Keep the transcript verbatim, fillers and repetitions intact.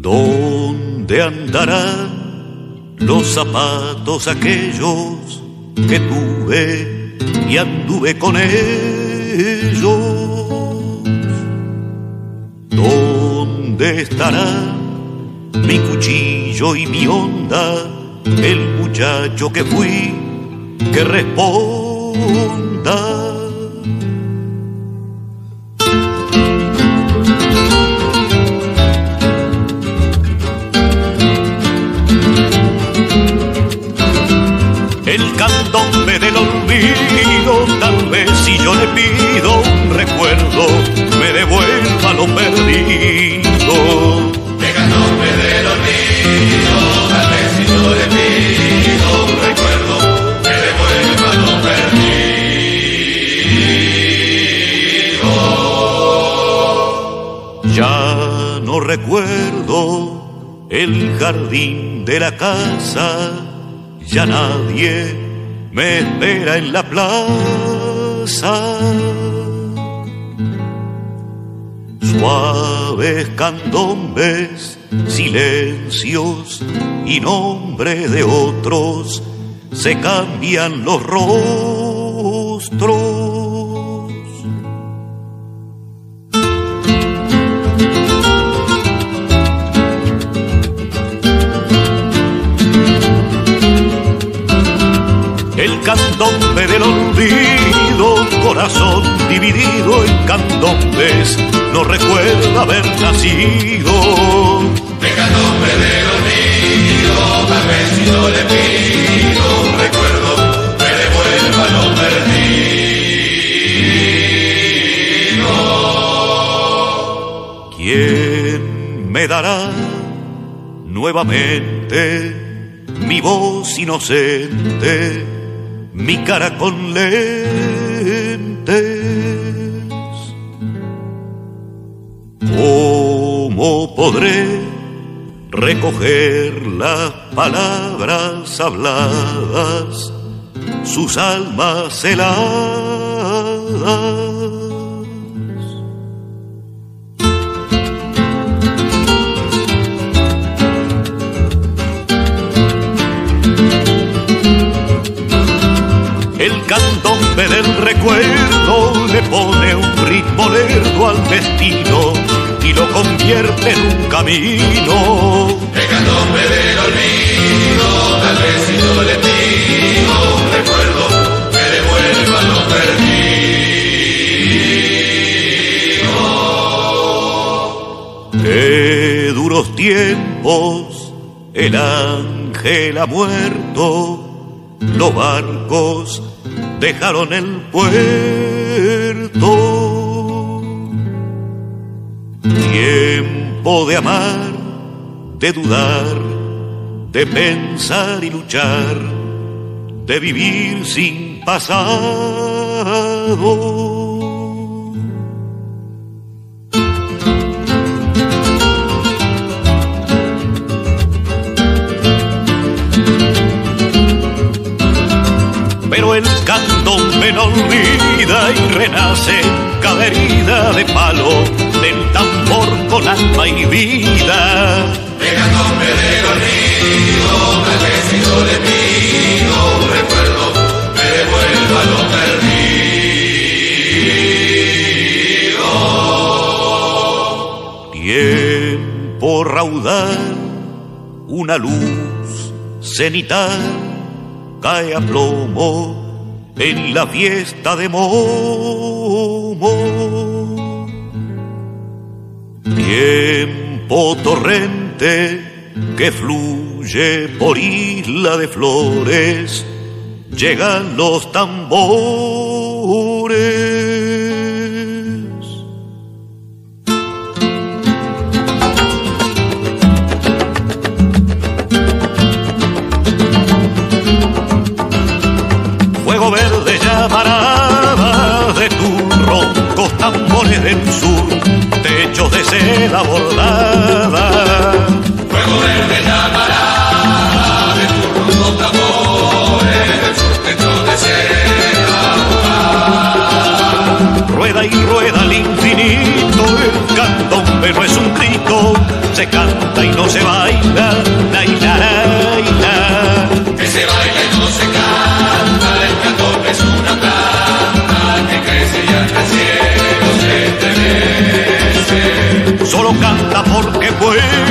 ¿Dónde andarán los zapatos aquellos que tuve y anduve con ellos? ¿Dónde estará mi cuchillo y mi honda, el muchacho que fui, que responda? El candombe del olvido, tal vez si yo le pido un recuerdo, me devuelva lo perdido. El candombe del olvido, tal vez si yo le pido un recuerdo, me devuelva lo perdido. Ya no recuerdo el jardín de la casa, ya nadie me espera en la plaza. Suaves candombes, silencios y nombre de otros, se cambian los rostros. El candombe del olvido, corazón dividido en candombes, no recuerda haber nacido. El candombe del olvido, tal vez si yo le pido un recuerdo, me devuelva lo perdido. ¿Quién me dará nuevamente mi voz inocente, mi cara con lentes? ¿Cómo podré recoger las palabras habladas, sus almas heladas? El candombe del recuerdo le pone un ritmo lerdo al destino y lo convierte en un camino. El candombe del olvido, tal vez si yo le pido un recuerdo, me devuelva lo perdido. Qué duros tiempos, el ángel ha muerto, los barcos dejaron el puerto. Tiempo de amar, de dudar, de pensar y luchar, de vivir sin pasado. Pero el candombe no olvida y renace en cada herida de palo del tambor con alma y vida. El candombe del olvido, tal vez si yo le pido un recuerdo, me devuelva lo perdido. Tiempo raudal, una luz cenital cae a plomo en la fiesta de Momo. Tiempo torrente que fluye por isla de flores, llegan los tambores. Fuego verde llamarada de tus roncos tambores del sur, techos de seda bordada. Fuego verde llamarada de tus roncos tambores del sur, techos de seda bordada. Rueda y rueda al infinito, el candombe no es un grito, se canta y no lo canta porque fue